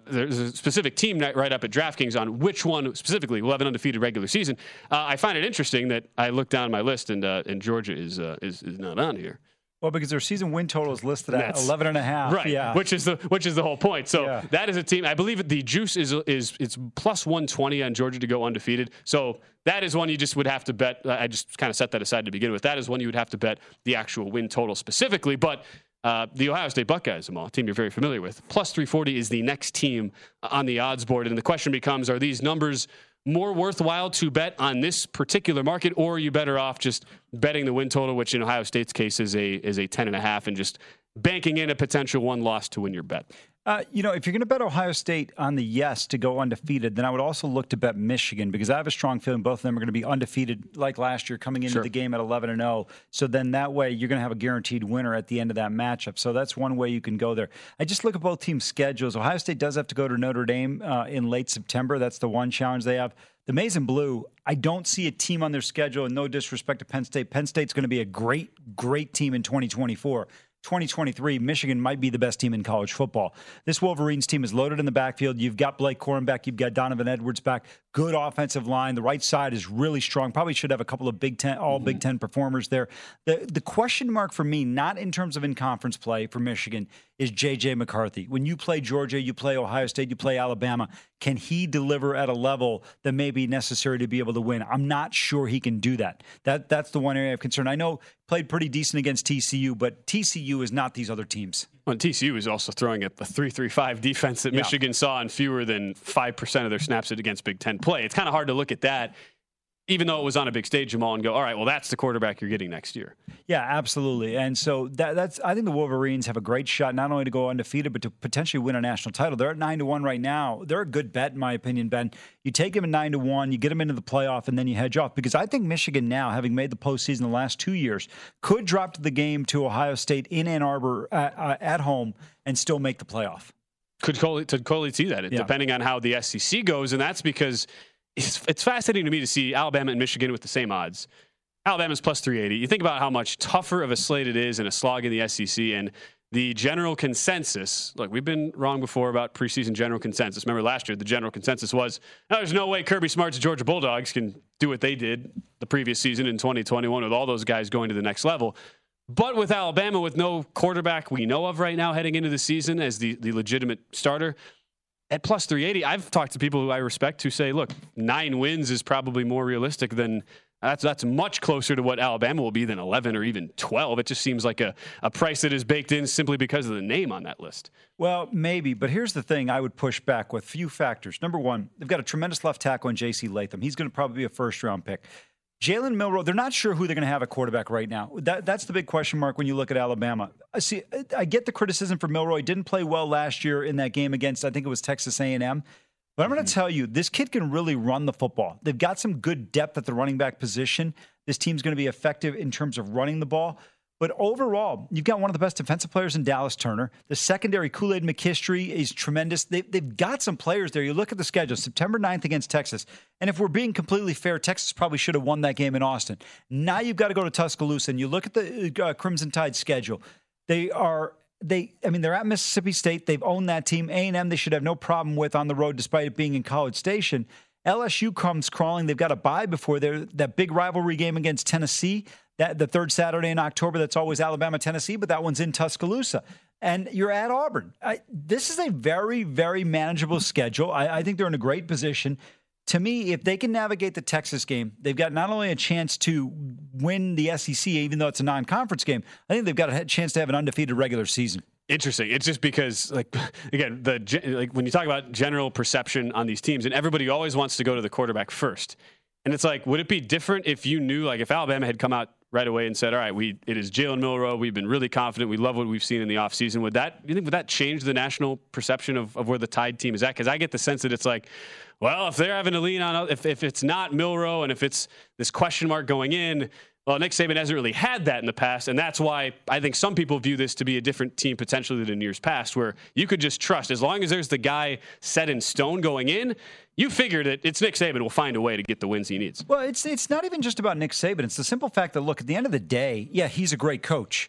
there's a specific team right up at DraftKings on which one specifically will have an undefeated regular season. Uh, I find it interesting that I look down my list and uh, and Georgia is, uh, is is not on here. Well, because their season win total is listed at That's, eleven and a half. Right, yeah. which is the which is the whole point. So yeah. that is a team. I believe the juice is is it's plus one twenty on Georgia to go undefeated. So that is one you just would have to bet. I just kind of set that aside to begin with. That is one you would have to bet the actual win total specifically. But uh, the Ohio State Buckeyes, a team you're very familiar with, plus three forty is the next team on the odds board. And the question becomes, are these numbers more worthwhile to bet on this particular market, or are you better off just betting the win total, which in Ohio State's case is a is a ten and a half, and just banking in a potential one loss to win your bet? Uh, you know, if you're going to bet Ohio State on the yes to go undefeated, then I would also look to bet Michigan, because I have a strong feeling both of them are going to be undefeated like last year, coming into Sure. the game at eleven and oh. So then that way you're going to have a guaranteed winner at the end of that matchup. So that's one way you can go there. I just look at both teams' schedules. Ohio State does have to go to Notre Dame uh, in late September. That's the one challenge they have. The Maize and Blue, I don't see a team on their schedule, and no disrespect to Penn State. Penn State's going to be a great, great team in twenty twenty-four. twenty twenty-three, Michigan might be the best team in college football. This Wolverines team is loaded in the backfield. You've got Blake Corum back. You've got Donovan Edwards back. Good offensive line. The right side is really strong. Probably should have a couple of Big Ten, all mm-hmm. Big Ten performers there. The the question mark for me, not in terms of in-conference play for Michigan, is J J McCarthy. When you play Georgia, you play Ohio State, you play Alabama, can he deliver at a level that may be necessary to be able to win? I'm not sure he can do that. That That's the one area of concern. I know played pretty decent against T C U, but T C U is not these other teams. Well, T C U is also throwing a three three five defense that yeah. Michigan saw in fewer than five percent of their snaps against Big Ten play. It's kind of hard to look at that, even though it was on a big stage, Jamal, and go, all right, well, that's the quarterback you're getting next year. Yeah, absolutely. And so that, that's I think the Wolverines have a great shot not only to go undefeated, but to potentially win a national title. They're at nine to one right now. They're a good bet, in my opinion, Ben. You take them at nine to one, you get them into the playoff, and then you hedge off. Because I think Michigan now, having made the postseason the last two years, could drop to the game to Ohio State in Ann Arbor uh, uh, at home and still make the playoff. Could Coley, could Coley see that, yeah. depending on how the S E C goes, and that's because It's, it's fascinating to me to see Alabama and Michigan with the same odds. Alabama's plus three eighty. You think about how much tougher of a slate it is and a slog in the S E C, and the general consensus. Look, we've been wrong before about preseason general consensus. Remember last year, the general consensus was, no, there's no way Kirby Smart's Georgia Bulldogs can do what they did the previous season in twenty twenty-one with all those guys going to the next level. But with Alabama, with no quarterback we know of right now heading into the season as the, the legitimate starter, at plus three eighty, I've talked to people who I respect who say, look, nine wins is probably more realistic than that's that's much closer to what Alabama will be than eleven or even twelve. It just seems like a, a price that is baked in simply because of the name on that list. Well, maybe, but here's the thing I would push back with few factors. Number one, they've got a tremendous left tackle in J C Latham. He's going to probably be a first-round pick. Jalen Milroe, they're not sure who they're going to have at quarterback right now. That, that's the big question mark when you look at Alabama. I see. I get the criticism for Milroe. He didn't play well last year in that game against, I think it was Texas A and M. But I'm going to tell you, this kid can really run the football. They've got some good depth at the running back position. This team's going to be effective in terms of running the ball. But overall, you've got one of the best defensive players in Dallas Turner. The secondary, Kool-Aid McKinstry, is tremendous. They, they've got some players there. You look at the schedule, September ninth against Texas. And if we're being completely fair, Texas probably should have won that game in Austin. Now you've got to go to Tuscaloosa, and you look at the uh, Crimson Tide schedule. They are, they. I mean, they're at Mississippi State. They've owned that team. A and M they should have no problem with on the road, despite it being in College Station. L S U comes crawling. They've got a bye before their that big rivalry game against Tennessee. That the third Saturday in October, that's always Alabama, Tennessee, but that one's in Tuscaloosa. And you're at Auburn. I, this is a very, very manageable schedule. I, I think they're in a great position. To me, if they can navigate the Texas game, they've got not only a chance to win the S E C, even though it's a non-conference game, I think they've got a chance to have an undefeated regular season. Interesting. It's just because, like, again, the like when you talk about general perception on these teams, and everybody always wants to go to the quarterback first. And it's like, would it be different if you knew, like, if Alabama had come out right away and said, all right, we it is Jalen Milroe. We've been really confident. We love what we've seen in the offseason. Would that, you think, would that change the national perception of, of where the Tide team is at? Because I get the sense that it's like, well, if they're having to lean on, if, if it's not Milroe and if it's this question mark going in, well, Nick Saban hasn't really had that in the past, and that's why I think some people view this to be a different team potentially than in years past, where you could just trust, as long as there's the guy set in stone going in, you figured it. It's Nick Saban will find a way to get the wins he needs. Well, it's it's not even just about Nick Saban. It's the simple fact that, look, at the end of the day, yeah, he's a great coach.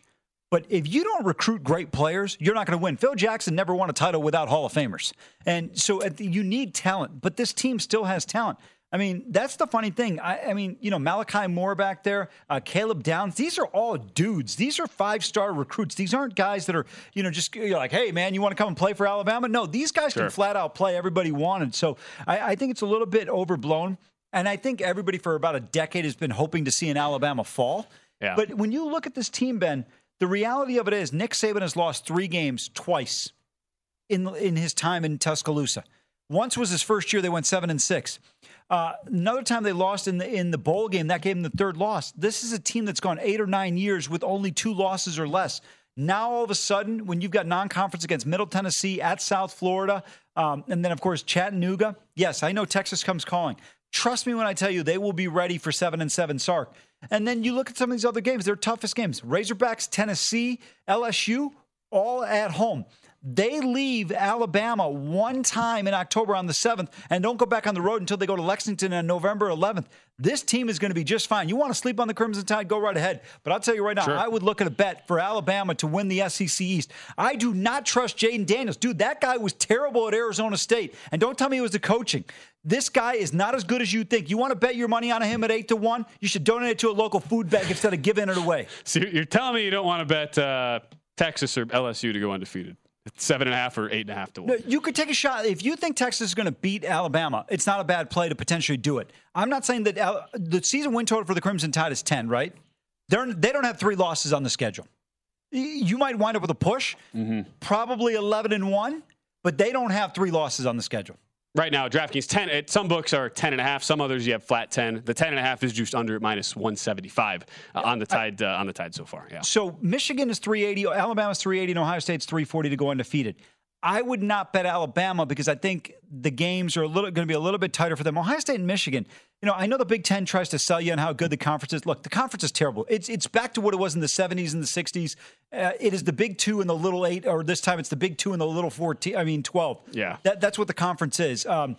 But if you don't recruit great players, you're not going to win. Phil Jackson never won a title without Hall of Famers. And so at the, you need talent, but this team still has talent. I mean, that's the funny thing. I, I mean, you know, Malachi Moore back there, uh, Caleb Downs, these are all dudes. These are five-star recruits. These aren't guys that are, you know, just you're like, hey, man, you want to come and play for Alabama? No, these guys sure. can flat out play everybody wanted. So I, I think it's a little bit overblown. And I think everybody for about a decade has been hoping to see an Alabama fall. Yeah. But when you look at this team, Ben, the reality of it is Nick Saban has lost three games twice in in his time in Tuscaloosa. Once was his first year; they went seven and six. Uh, another time they lost in the in the bowl game. That gave them the third loss. This is a team that's gone eight or nine years with only two losses or less. Now all of a sudden, when you've got non-conference against Middle Tennessee, at South Florida, um, and then of course Chattanooga. Yes, I know Texas comes calling. Trust me when I tell you they will be ready for seven and seven Sark. And then you look at some of these other games, their toughest games. Razorbacks, Tennessee, L S U, all at home. They leave Alabama one time in October on the seventh and don't go back on the road until they go to Lexington on November eleventh. This team is going to be just fine. You want to sleep on the Crimson Tide, go right ahead. But I'll tell you right now, sure. I would look at a bet for Alabama to win the S E C East. I do not trust Jaden Daniels. Dude, that guy was terrible at Arizona State. And don't tell me it was the coaching. This guy is not as good as you think. You want to bet your money on him at eight to one? You should donate it to a local food bank instead of giving it away. So you're telling me you don't want to bet uh, Texas or L S U to go undefeated? Seven and a half or eight and a half to one. No, you could take a shot. If you think Texas is going to beat Alabama, it's not a bad play to potentially do it. I'm not saying that Al- the season win total for the Crimson Tide is ten, right? They're, they don't have three losses on the schedule. You might wind up with a push, mm-hmm. probably eleven and one, but they don't have three losses on the schedule. Right now, DraftKings ten. It, some books are ten and a half. Some others you have flat ten. The ten and a half is juiced under at minus one seventy-five uh, on the Tide uh, on the Tide so far. Yeah. So Michigan is three eighty, Alabama's three eighty, and Ohio State's three forty to go undefeated. I would not bet Alabama because I think the games are a little going to be a little bit tighter for them. Ohio State and Michigan, you know, I know the Big Ten tries to sell you on how good the conference is. Look, the conference is terrible. It's it's back to what it was in the seventies and the sixties. Uh, it is the Big Two and the Little Eight, or this time it's the Big Two and the Little fourteen. I mean, twelve. Yeah, that, that's what the conference is. Um,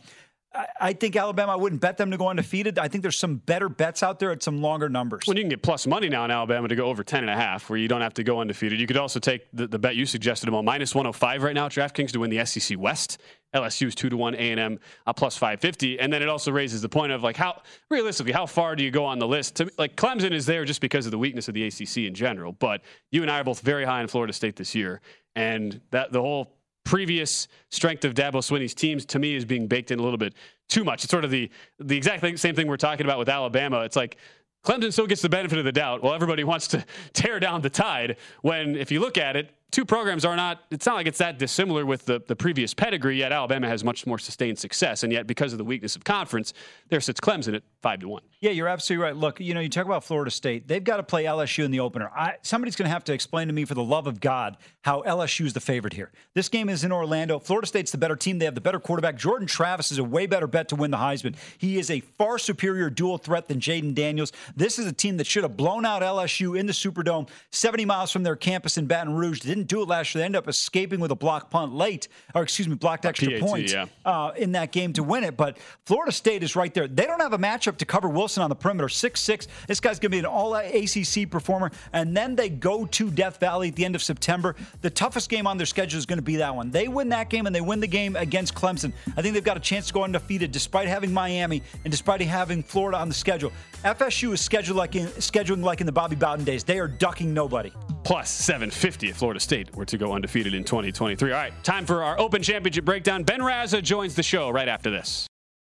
I think Alabama, I wouldn't bet them to go undefeated. I think there's some better bets out there at some longer numbers. Well, you can get plus money now in Alabama to go over ten and a half, where you don't have to go undefeated. You could also take the, the bet you suggested them all, minus one oh five right now at DraftKings to win the S E C West. L S U is two to one, A and M uh, plus five fifty. And then it also raises the point of, like, how realistically, how far do you go on the list? To, like, Clemson is there just because of the weakness of the A C C in general. But you and I are both very high in Florida State this year. And that the whole previous strength of Dabo Swinney's teams, to me, is being baked in a little bit too much. It's sort of the the exact thing, same thing we're talking about with Alabama. It's like Clemson still gets the benefit of the doubt. Well, everybody wants to tear down the Tide when, if you look at it, two programs are not, it's not like it's that dissimilar with the, the previous pedigree, yet Alabama has much more sustained success. And yet, because of the weakness of conference, there sits Clemson at five to one. Yeah, you're absolutely right. Look, you know, you talk about Florida State. They've got to play L S U in the opener. I, somebody's going to have to explain to me, for the love of God, how L S U is the favorite here. This game is in Orlando. Florida State's the better team. They have the better quarterback. Jordan Travis is a way better bet to win the Heisman. He is a far superior dual threat than Jaden Daniels. This is a team that should have blown out L S U in the Superdome, seventy miles from their campus in Baton Rouge. They didn't do it last year. They ended up escaping with a block punt late, or excuse me, blocked extra P A T, points yeah. uh, in that game to win it. But Florida State is right there. They don't have a matchup to cover Wilson on the perimeter. six six. This guy's going to be an all-A C C performer. And then they go to Death Valley at the end of September. The toughest game on their schedule is going to be that one. They win that game, and they win the game against Clemson. I think they've got a chance to go undefeated despite having Miami and despite having Florida on the schedule. F S U is scheduled like in, scheduling like in the Bobby Bowden days. They are ducking nobody. Plus seven fifty if Florida State were to go undefeated in twenty twenty-three. All right, time for our Open Championship breakdown. Ben Raza joins the show right after this.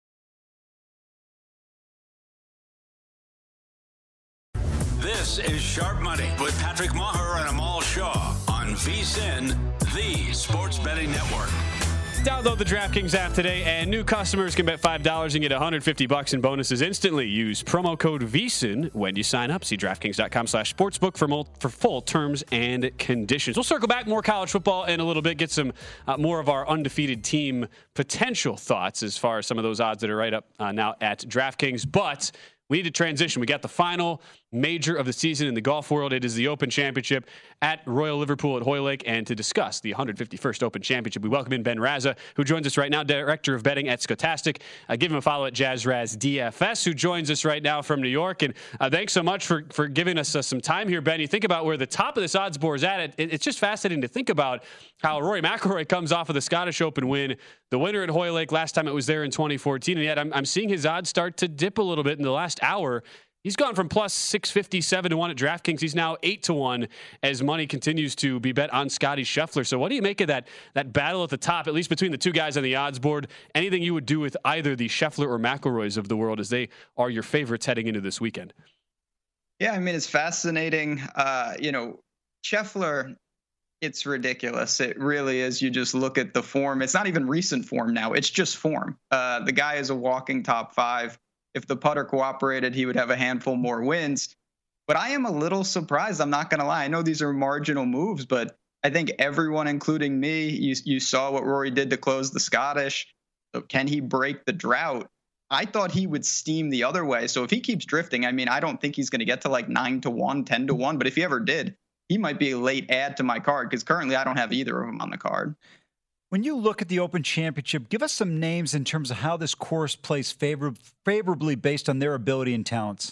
This is Sharp Money with Patrick Maher and Amal Shaw on VSiN, the Sports Betting Network. Download the DraftKings app today, and new customers can bet five dollars and get one hundred fifty bucks in bonuses instantly. Use promo code VSiN when you sign up. See DraftKings.com slash sportsbook for, mul- for full terms and conditions. We'll circle back, more college football in a little bit, get some uh, more of our undefeated team potential thoughts as far as some of those odds that are right up uh, now at DraftKings. But we need to transition. We got the final major of the season in the golf world. It is the Open Championship at Royal Liverpool at Hoylake. And to discuss the one hundred fifty-first Open Championship, we welcome in Ben Raza, who joins us right now, Director of Betting at Skotastic. Uh, give him a follow at JazzRaz D F S, who joins us right now from New York. And uh, thanks so much for, for giving us uh, some time here, Ben. You think about where the top of this odds board is at. It, it, it's just fascinating to think about how Rory McIlroy comes off of the Scottish Open win, the winner at Hoylake last time it was there in twenty fourteen. And yet I'm, I'm seeing his odds start to dip a little bit in the last hour. He's gone from plus six fifty-seven to one at DraftKings. He's now eight to one as money continues to be bet on Scotty Scheffler. So what do you make of that that battle at the top, at least between the two guys on the odds board? Anything you would do with either the Scheffler or McIlroys of the world, as they are your favorites heading into this weekend? Yeah, I mean, it's fascinating. Uh, you know, Scheffler, it's ridiculous. It really is. You just look at the form. It's not even recent form now. It's just form. Uh, the guy is a walking top five. If the putter cooperated, he would have a handful more wins. But I am a little surprised. I'm not going to lie. I know these are marginal moves, but I think everyone, including me, you, you saw what Rory did to close the Scottish. So can he break the drought? I thought he would steam the other way. So if he keeps drifting, I mean, I don't think he's going to get to like nine to one, ten to one. But if he ever did, he might be a late add to my card because currently I don't have either of them on the card. When you look at the Open Championship, give us some names in terms of how this course plays favor- favorably based on their ability and talents.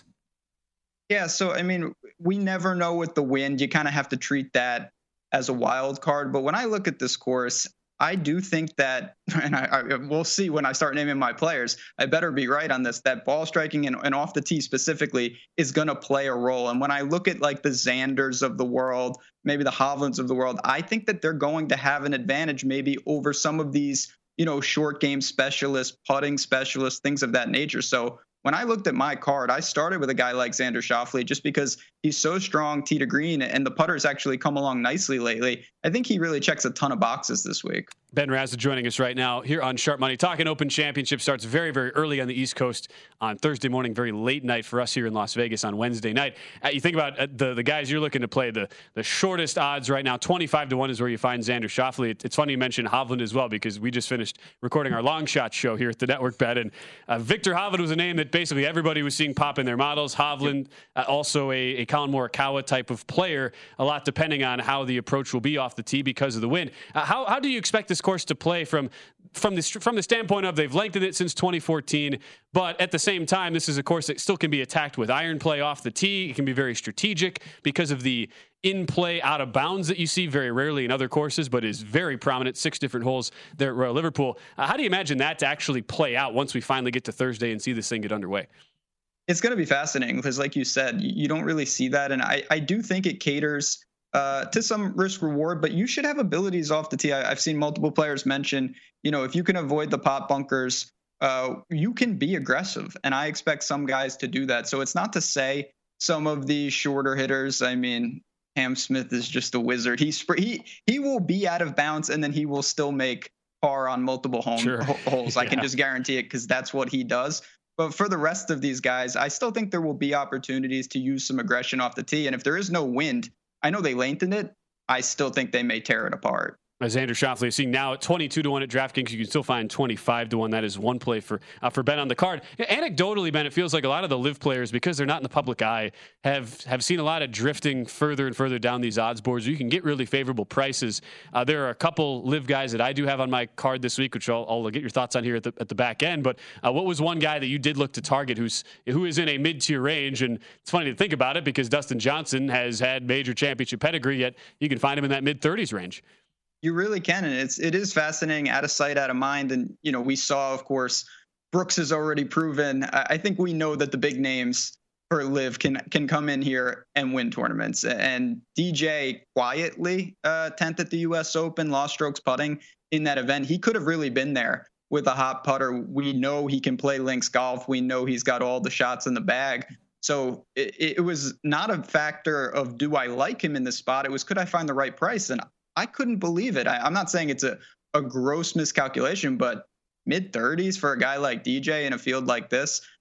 Yeah, so, I mean, we never know with the wind. You kind of have to treat that as a wild card. But when I look at this course, I do think that, and I, I we'll see when I start naming my players, I better be right on this, that ball striking and, and off the tee specifically is going to play a role. And when I look at like the Xanders of the world, maybe the Hovlands of the world, I think that they're going to have an advantage maybe over some of these, you know, short game specialists, putting specialists, things of that nature. So when I looked at my card, I started with a guy like Xander Schauffele just because he's so strong tee to green and the putter's actually come along nicely lately. I think he really checks a ton of boxes this week. Ben Raza joining us right now here on Sharp Money. Talking Open Championship starts very, very early on the East Coast on Thursday morning, very late night for us here in Las Vegas on Wednesday night. Uh, you think about uh, the the guys you're looking to play, the the shortest odds right now, twenty-five to one is where you find Xander Schauffele. It, it's funny you mentioned Hovland as well because we just finished recording our long shot show here at the Network Bet, and uh, Victor Hovland was a name that basically everybody was seeing pop in their models. Hovland, uh, also a, a Colin Morikawa type of player, a lot depending on how the approach will be off the tee because of the wind. Uh, how how do you expect this course to play from from the from the standpoint of they've lengthened it since twenty fourteen, but at the same time, this is a course that still can be attacked with iron play off the tee. It can be very strategic because of the in play out of bounds that you see very rarely in other courses, but is very prominent. Six different holes there at Royal Liverpool. Uh, how do you imagine that to actually play out once we finally get to Thursday and see this thing get underway? It's going to be fascinating because, like you said, you don't really see that, and I I do think it caters Uh, to some risk reward, but you should have abilities off the tee. I, I've seen multiple players mention, you know, if you can avoid the pot bunkers, uh, you can be aggressive. And I expect some guys to do that. So it's not to say some of the shorter hitters, I mean, Cam Smith is just a wizard. He, sp- he, he will be out of bounds and then he will still make par on multiple home, sure. ho- holes. yeah. I can just guarantee it because that's what he does. But for the rest of these guys, I still think there will be opportunities to use some aggression off the tee. And if there is no wind, I know they lengthened it. I still think they may tear it apart. Xander Schauffele, seeing now at twenty-two to one at DraftKings, you can still find twenty-five to one. That is one play for uh, for Ben on the card. Anecdotally, Ben, it feels like a lot of the live players, because they're not in the public eye, have have seen a lot of drifting further and further down these odds boards. You can get really favorable prices. Uh, there are a couple live guys that I do have on my card this week, which I'll, I'll get your thoughts on here at the at the back end. But uh, what was one guy that you did look to target who's who is in a mid tier range? And it's funny to think about it because Dustin Johnson has had major championship pedigree, yet you can find him in that mid thirties range. You really can, and it's it is fascinating. Out of sight, out of mind. And you know, we saw, of course, Brooks has already proven. I think we know that the big names for Liv can can come in here and win tournaments. And D J quietly uh, tenth at the U S Open, lost strokes putting in that event. He could have really been there with a hot putter. We know he can play links golf. We know he's got all the shots in the bag. So it, it was not a factor of do I like him in this spot. It was could I find the right price? And I couldn't believe it. I, I'm not saying it's a, a gross miscalculation, but mid thirties for a guy like D J in a field like this,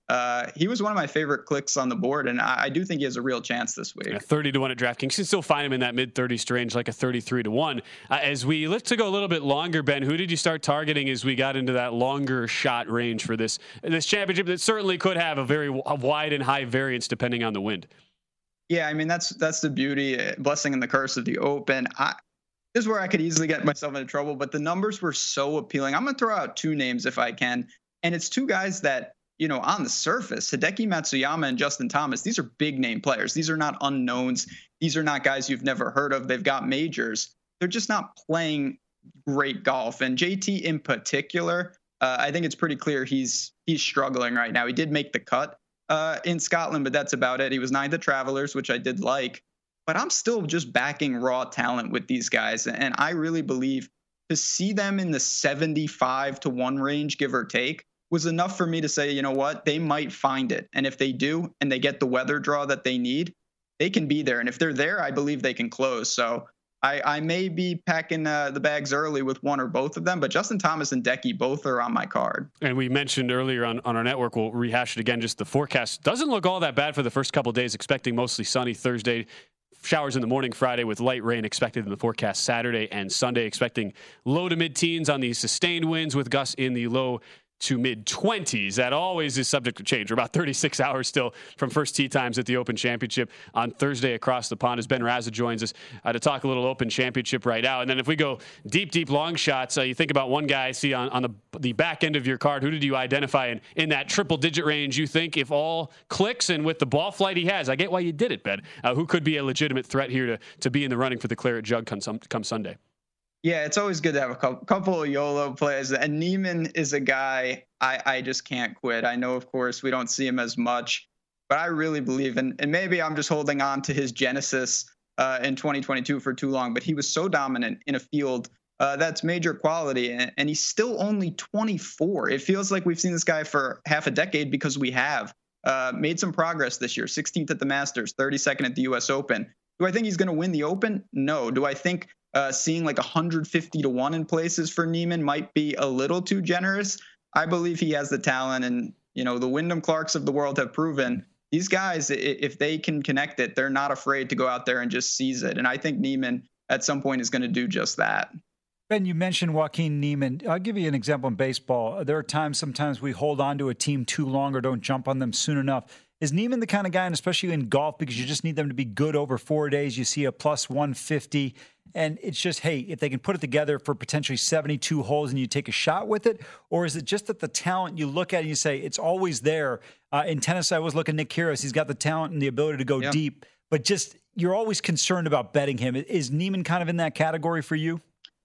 Uh, he was one of my favorite clicks on the board, and I, I do think he has a real chance this week. Yeah, thirty to one at DraftKings. You can still find him in that mid thirties range, like a thirty-three to one. Uh, as we look to go a little bit longer, Ben, who did you start targeting as we got into that longer shot range for this this championship that certainly could have a very a wide and high variance depending on the wind? Yeah, I mean, that's that's the beauty, blessing and the curse of the Open. I, this is where I could easily get myself into trouble, but the numbers were so appealing. I'm going to throw out two names if I can, and it's two guys that, you know, on the surface, Hideki Matsuyama and Justin Thomas, these are big name players. These are not unknowns. These are not guys you've never heard of. They've got majors. They're just not playing great golf. And J T in particular, uh, I think it's pretty clear he's he's struggling right now. He did make the cut uh, in Scotland, but that's about it. He was ninth at Travelers, which I did like. But I'm still just backing raw talent with these guys. And I really believe to see them in the seventy-five to one range, give or take, was enough for me to say, you know what, they might find it. And if they do, and they get the weather draw that they need, they can be there. And if they're there, I believe they can close. So I, I may be packing uh, the bags early with one or both of them, but Justin Thomas and Decky both are on my card. And we mentioned earlier on, on our network, we'll rehash it again, just the forecast doesn't look all that bad for the first couple of days, expecting mostly sunny Thursday. Showers in the morning Friday with light rain expected in the forecast Saturday and Sunday, expecting low to mid-teens on these sustained winds with gusts in the low to mid-twenties. That always is subject to change. We're about thirty-six hours still from first tee times at the Open Championship on Thursday across the pond as Ben Raza joins us uh, to talk a little Open Championship right now. And then if we go deep, deep long shots, uh, you think about one guy I see on, on the the back end of your card. Who did you identify in, in that triple-digit range you think, if all clicks and with the ball flight he has, I get why you did it, Ben, uh, who could be a legitimate threat here to, to be in the running for the Claret Jug come, come Sunday? Yeah, it's always good to have a couple, couple of YOLO plays. And Neiman is a guy I, I just can't quit. I know, of course, we don't see him as much, but I really believe, in, and maybe I'm just holding on to his genesis uh, in twenty twenty-two for too long, but he was so dominant in a field uh, that's major quality, and, and he's still only twenty-four. It feels like we've seen this guy for half a decade because we have uh, made some progress this year. sixteenth at the Masters, thirty-second at the U S Open. Do I think he's going to win the Open? No. Do I think Uh, seeing like one hundred fifty to one in places for Neiman might be a little too generous? I believe he has the talent, and you know the Wyndham Clarks of the world have proven these guys, if they can connect it, they're not afraid to go out there and just seize it. And I think Neiman at some point is going to do just that. Ben, you mentioned Joaquin Neiman. I'll give you an example in baseball. There are times, sometimes we hold on to a team too long or don't jump on them soon enough. Is Neiman the kind of guy, and especially in golf, because you just need them to be good over four days, you see a plus one fifty, and it's just, hey, if they can put it together for potentially seventy-two holes and you take a shot with it? Or is it just that the talent, you look at it and you say, it's always there? Uh, in tennis, I always look at Nick Kyrgios. He's got the talent and the ability to go yeah. deep, but just you're always concerned about betting him. Is Neiman kind of in that category for you?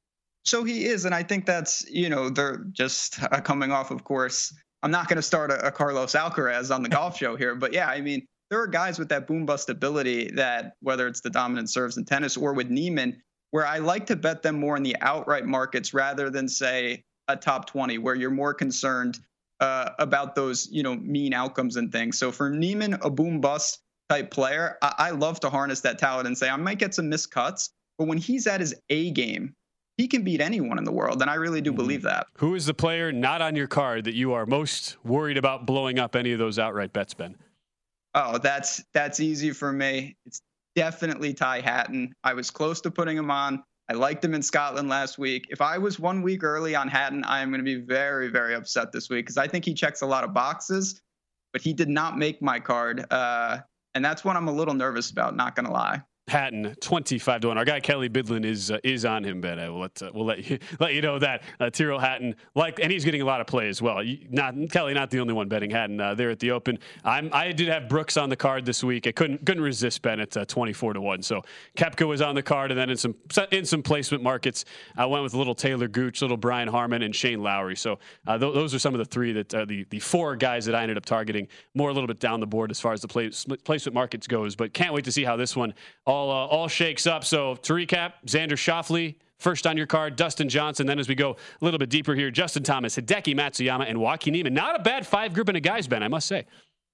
So he is, and I think that's, you know, they're just uh, coming off, of course. I'm not going to start a, a Carlos Alcaraz on the golf show here, but yeah, I mean, there are guys with that boom bust ability that, whether it's the dominant serves in tennis or with Neiman, where I like to bet them more in the outright markets rather than, say, a top twenty, where you're more concerned uh, about those, you know, mean outcomes and things. So for Neiman, a boom bust type player, I, I love to harness that talent and say, I might get some missed cuts, but when he's at his A game, he can beat anyone in the world, and I really do believe that. Who is the player not on your card that you are most worried about blowing up any of those outright bets, Ben? Oh, that's that's easy for me. It's definitely Ty Hatton. I was close to putting him on. I liked him in Scotland last week. If I was one week early on Hatton, I am going to be very, very upset this week because I think he checks a lot of boxes, but he did not make my card, uh, and that's what I'm a little nervous about, not going to lie. Hatton, twenty-five to one. Our guy Kelly Bidlin is uh, is on him, Ben. I will let uh, we'll let you let you know that uh, Tyrrell Hatton, like, and he's getting a lot of play as well. You, not Kelly, not the only one betting Hatton uh, there at the Open. I'm I did have Brooks on the card this week. I couldn't couldn't resist Ben at uh, twenty-four to one. So Koepka was on the card, and then in some in some placement markets, I went with a little Taylor Gooch, little Brian Harman, and Shane Lowry. So uh, th- those are some of the three that uh, the the four guys that I ended up targeting more a little bit down the board as far as the play, placement markets goes. But can't wait to see how this one all uh, all shakes up. So to recap, Xander Schauffele first on your card, Dustin Johnson. Then as we go a little bit deeper here, Justin Thomas, Hideki Matsuyama, and Joaquin Neiman. Not a bad five grouping of guys, Ben, I must say.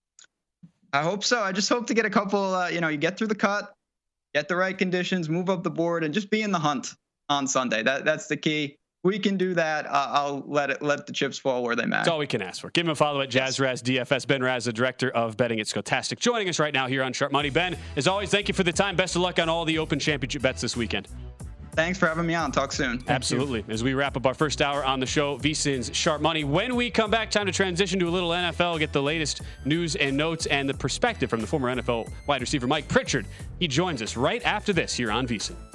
I hope so. I just hope to get a couple, uh, you know, you get through the cut, get the right conditions, move up the board, and just be in the hunt on Sunday. That That's the key. we can do that. Uh, I'll let it let the chips fall where they may. That's all we can ask for. Give him a follow at JazzRaz D F S. Ben Raz, the director of betting at Skotastic, joining us right now here on Sharp Money. Ben, as always, thank you for the time. Best of luck on all the Open Championship bets this weekend. Thanks for having me on. Talk soon. Thank Absolutely. you. As we wrap up our first hour on the show, V S I N's Sharp Money. When we come back, time to transition to a little N F L, get the latest news and notes and the perspective from the former N F L wide receiver Mike Pritchard. He joins us right after this here on V S I N.